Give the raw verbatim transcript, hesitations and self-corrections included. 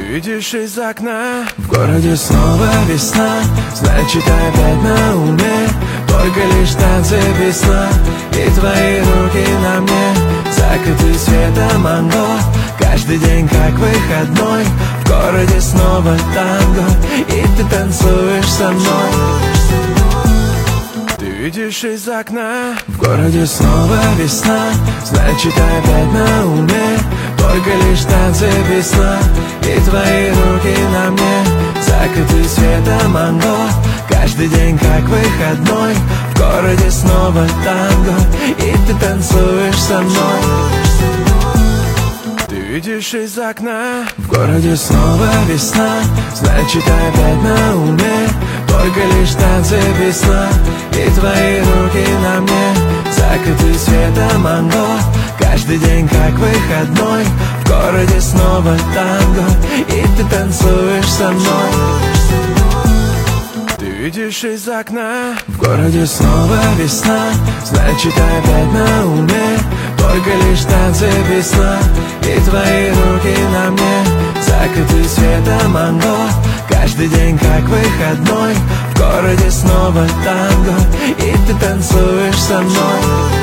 видишь из окна. В городе снова весна, значит опять на уме. Только лишь танцы без сна, и твои руки на мне. Закаты света манго, каждый день как выходной. В городе снова танго, и ты танцуешь со мной. Ты видишь из окна. В городе снова весна, значит опять на уме. Только лишь танцы без сна, и твои руки на мне. Закаты света манго, каждый день как выходной. В городе снова танго, и ты танцуешь со мной. Ты видишь из окна. В городе снова весна, значит опять на уме. Только лишь танцы без сна, и твои руки на мне. Закаты света манго, каждый день как выходной. В городе снова танго, и ты танцуешь со мной. Ты видишь из окна. В городе снова весна, значит опять на уме. Только лишь танцы без сна, и твои руки на мне. Закаты света манго, каждый день как выходной. В городе снова танго, и ты танцуешь со мной.